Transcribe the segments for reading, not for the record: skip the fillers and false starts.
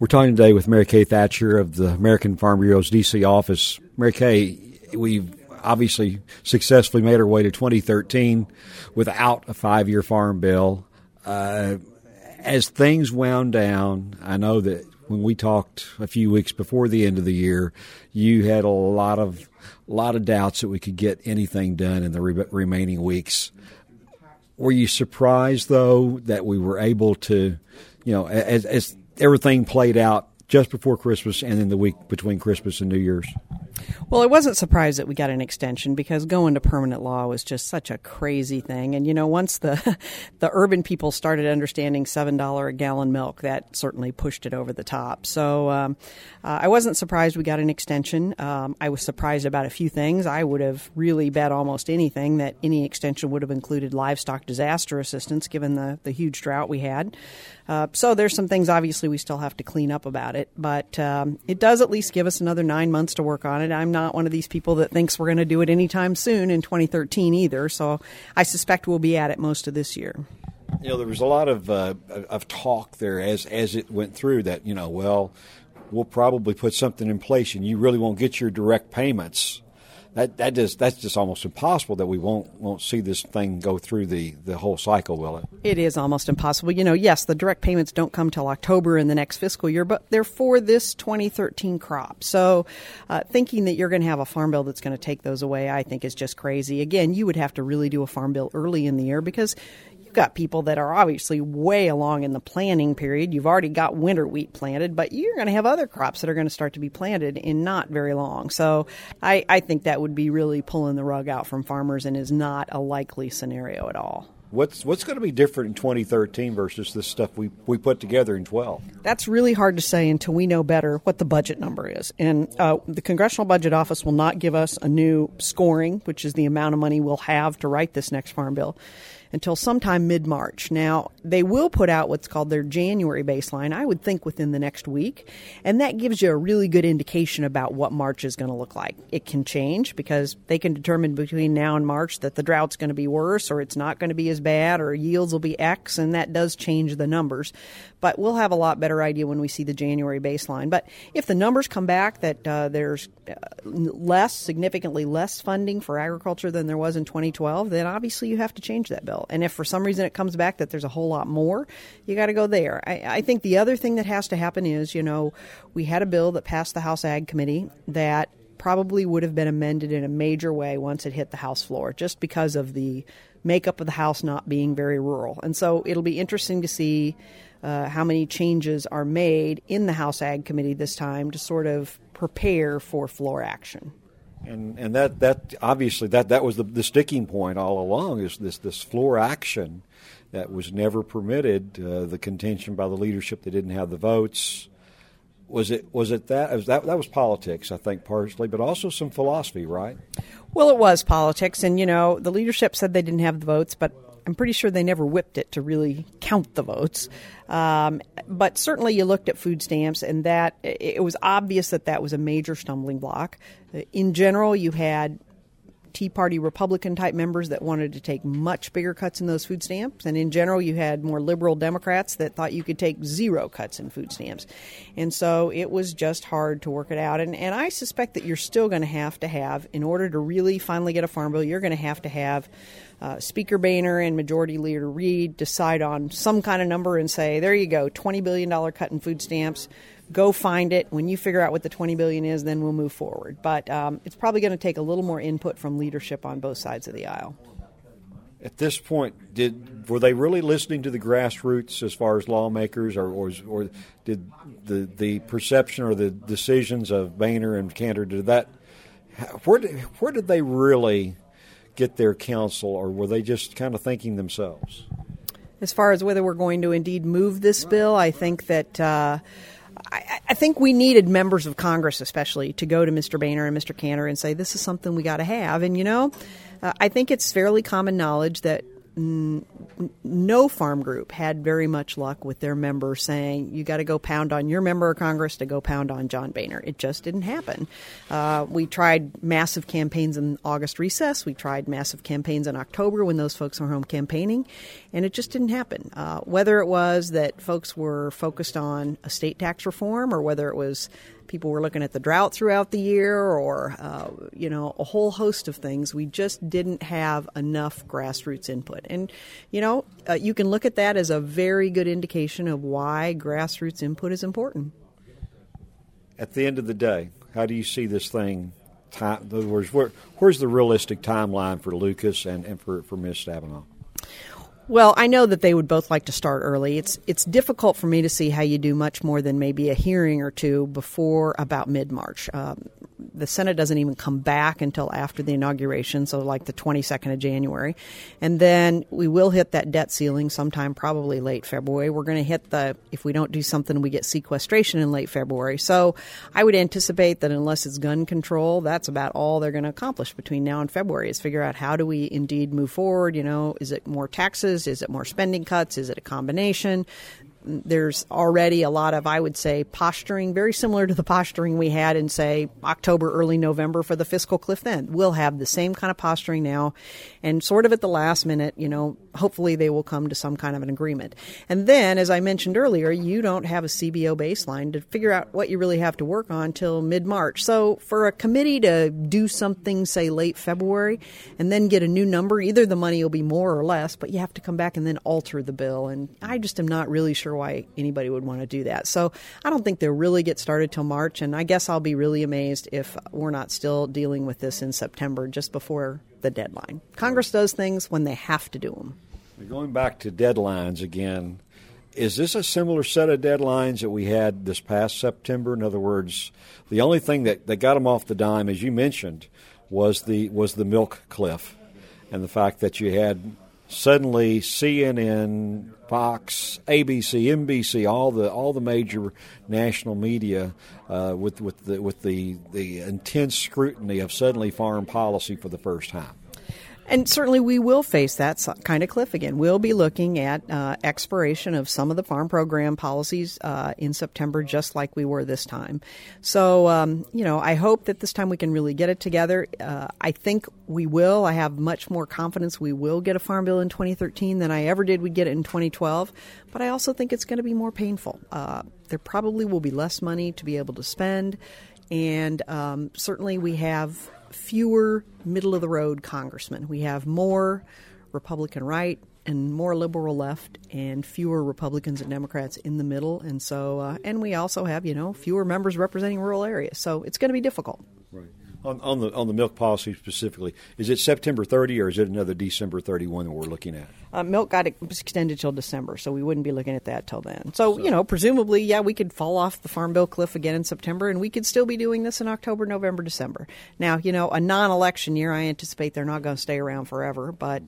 We're talking today with Mary Kay Thatcher of the American Farm Bureau's D.C. office. Mary Kay, we've obviously successfully made our way to 2013 without a 5-year farm bill. As things wound down, I know that when we talked a few weeks before the end of the year, you had a lot of doubts that we could get anything done in the remaining weeks. Were you surprised, though, that we were able to, as everything played out just before Christmas and then the week between Christmas and New Year's? Well, I wasn't surprised that we got an extension because going to permanent law was just such a crazy thing. And, once the urban people started understanding $7 a gallon milk, that certainly pushed it over the top. So I wasn't surprised we got an extension. I was surprised about a few things. I would have really bet almost anything that any extension would have included livestock disaster assistance, given the huge drought we had. So there's some things, obviously, we still have to clean up about it. But it does at least give us another 9 months to work on it. I'm not one of these people that thinks we're going to do it anytime soon in 2013 either. So I suspect we'll be at it most of this year. There was a lot of talk there as it went through that, we'll probably put something in place and you really won't get your direct payments. That's just almost impossible that we won't see this thing go through the whole cycle, will it? It is almost impossible. Yes, the direct payments don't come till October in the next fiscal year, but they're for this 2013 crop. So thinking that you're going to have a farm bill that's going to take those away, I think is just crazy. Again, you would have to really do a farm bill early in the year because got people that are obviously way along in the planting period. You've already got winter wheat planted, but you're going to have other crops that are going to start to be planted in not very long. So I think that would be really pulling the rug out from farmers and is not a likely scenario at all. What's going to be different in 2013 versus this stuff we put together in 12? That's really hard to say until we know better what the budget number is. And the Congressional Budget Office will not give us a new scoring, which is the amount of money we'll have to write this next farm bill, until sometime mid-March. Now, they will put out what's called their January baseline, I would think within the next week, and that gives you a really good indication about what March is going to look like. It can change because they can determine between now and March that the drought's going to be worse or it's not going to be as bad or yields will be X, and that does change the numbers. But we'll have a lot better idea when we see the January baseline. But if the numbers come back that there's significantly less funding for agriculture than there was in 2012, then obviously you have to change that bill. And if for some reason it comes back that there's a whole lot more, you got to go there. I think the other thing that has to happen is, we had a bill that passed the House Ag Committee that probably would have been amended in a major way once it hit the House floor, just because of the makeup of the House not being very rural. And so it'll be interesting to see how many changes are made in the House Ag Committee this time to sort of prepare for floor action. And that obviously that was the sticking point all along, is this floor action that was never permitted. The contention by the leadership that didn't have the votes. Was it that was politics, I think, partially, but also some philosophy, right? Well, it was politics, and the leadership said they didn't have the votes, but I'm pretty sure they never whipped it to really count the votes. But certainly you looked at food stamps, and that it was obvious that was a major stumbling block. In general, you had Tea Party Republican-type members that wanted to take much bigger cuts in those food stamps. And in general, you had more liberal Democrats that thought you could take zero cuts in food stamps. And so it was just hard to work it out. And I suspect that you're still going to have, in order to really finally get a farm bill, you're going to have Speaker Boehner and Majority Leader Reid decide on some kind of number and say, there you go, $20 billion cut in food stamps. Go find it. When you figure out what the $20 billion is, then we'll move forward. But it's probably going to take a little more input from leadership on both sides of the aisle. At this point, were they really listening to the grassroots as far as lawmakers, or did the perception or the decisions of Boehner and Cantor, where did they really get their counsel, or were they just kind of thinking themselves? As far as whether we're going to indeed move this bill, I think that I think we needed members of Congress especially to go to Mr. Boehner and Mr. Cantor and say, this is something we got to have. And, I think it's fairly common knowledge that no farm group had very much luck with their members saying, you got to go pound on your member of Congress to go pound on John Boehner. It just didn't happen. We tried massive campaigns in August recess. We tried massive campaigns in October when those folks were home campaigning, and it just didn't happen. Whether it was that folks were focused on estate tax reform, or whether it was people were looking at the drought throughout the year, or, a whole host of things, we just didn't have enough grassroots input. And, you can look at that as a very good indication of why grassroots input is important. At the end of the day, how do you see this thing? In other words, where's the realistic timeline for Lucas and for Ms. Stabenow? Well, I know that they would both like to start early. It's difficult for me to see how you do much more than maybe a hearing or two before about mid-March. The Senate doesn't even come back until after the inauguration, so like the 22nd of January. And then we will hit that debt ceiling sometime probably late February. We're going to hit if we don't do something, we get sequestration in late February. So I would anticipate that unless it's gun control, that's about all they're going to accomplish between now and February, is figure out how do we indeed move forward. Is it more taxes? Is it more spending cuts? Is it a combination? There's already a lot of, I would say, posturing, very similar to the posturing we had in, say, October, early November for the fiscal cliff end. We'll have the same kind of posturing now, and sort of at the last minute, hopefully they will come to some kind of an agreement. And then, as I mentioned earlier, you don't have a CBO baseline to figure out what you really have to work on till mid-March. So for a committee to do something, say, late February, and then get a new number, either the money will be more or less, but you have to come back and then alter the bill. And I just am not really sure why anybody would want to do that. So I don't think they'll really get started till March, and I guess I'll be really amazed if we're not still dealing with this in September, just before the deadline. Congress does things when they have to do them. Going back to deadlines again, is this a similar set of deadlines that we had this past September? In other words, the only thing that got them off the dime, as you mentioned, was the milk cliff, and the fact that you had suddenly CNN, Fox, ABC, NBC, all the major national media with the intense scrutiny of suddenly foreign policy for the first time. And certainly we will face that kind of cliff again. We'll be looking at expiration of some of the farm program policies in September, just like we were this time. So, I hope that this time we can really get it together. I think we will. I have much more confidence we will get a farm bill in 2013 than I ever did we'd get it in 2012. But I also think it's going to be more painful. There probably will be less money to be able to spend. And certainly we have fewer middle-of-the-road congressmen. We have more Republican right and more liberal left, and fewer Republicans and Democrats in the middle. And so, and we also have, fewer members representing rural areas. So it's going to be difficult. Right. On the milk policy specifically, is it September 30 or is it another December 31 that we're looking at? Milk got extended till December, so we wouldn't be looking at that till then. So, presumably, we could fall off the Farm Bill cliff again in September, and we could still be doing this in October, November, December. Now, a non-election year, I anticipate they're not going to stay around forever, but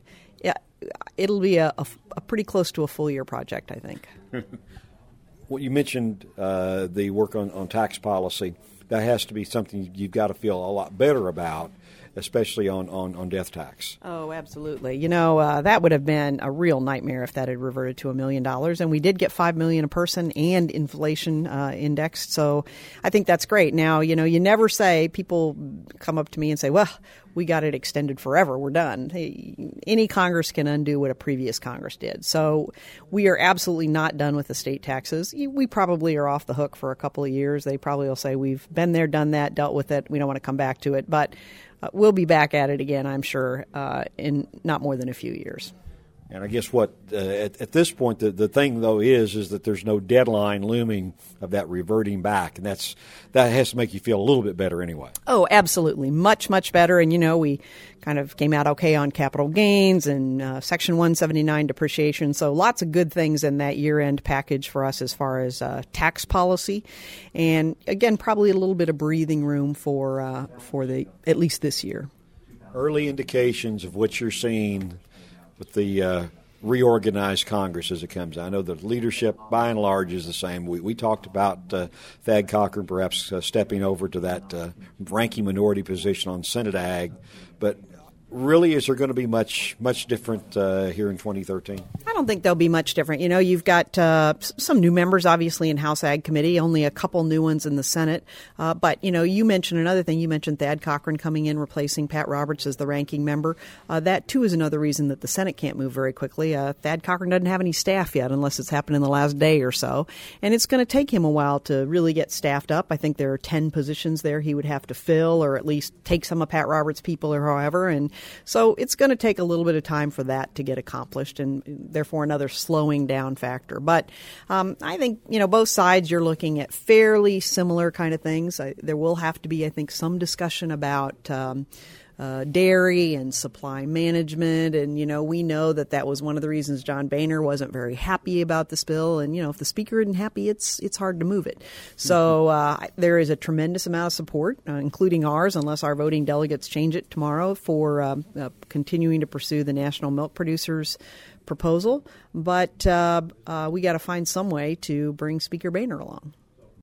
it'll be a pretty close to a full-year project, I think. Well, you mentioned the work on tax policy. That has to be something you've got to feel a lot better about, especially on death tax. Oh, absolutely. That would have been a real nightmare if that had reverted to $1 million. And we did get $5 million a person and inflation indexed. So I think that's great. Now, you never say, people come up to me and say, well, we got it extended forever. We're done. Any Congress can undo what a previous Congress did. So we are absolutely not done with the state taxes. We probably are off the hook for a couple of years. They probably will say we've been there, done that, dealt with it. We don't want to come back to it. But we'll be back at it again, I'm sure, in not more than a few years. And I guess at this point, the thing, though, is that there's no deadline looming of that reverting back. And that has to make you feel a little bit better anyway. Oh, absolutely. Much, much better. And, we kind of came out okay on capital gains and Section 179 depreciation. So lots of good things in that year-end package for us as far as tax policy. And, again, probably a little bit of breathing room for at least this year. Early indications of what you're seeing with the reorganized Congress as it comes. I know the leadership, by and large, is the same. We talked about Thad Cochran perhaps stepping over to that ranking minority position on Senate Ag. But really, is there going to be much different here in 2013? I don't think there'll be much different. You know, you've got some new members, obviously, in House Ag Committee, only a couple new ones in the Senate. But, you know, you mentioned another thing. You mentioned Thad Cochran coming in, replacing Pat Roberts as the ranking member. That, too, is another reason that the Senate can't move very quickly. Thad Cochran doesn't have any staff yet, unless it's happened in the last day or so. And it's going to take him a while to really get staffed up. I think there are 10 positions there he would have to fill, or at least take some of Pat Roberts' people or however. And so it's going to take a little bit of time for that to get accomplished, and therefore another slowing down factor. But I think, you know, both sides, you're looking at fairly similar kind of things. There will have to be, I think, some discussion about dairy and supply management. And, you know, we know that was one of the reasons John Boehner wasn't very happy about this bill. And, you know, if the speaker isn't happy, it's hard to move it. So there is a tremendous amount of support, including ours, unless our voting delegates change it tomorrow, for continuing to pursue the National Milk Producers proposal. But we got to find some way to bring Speaker Boehner along.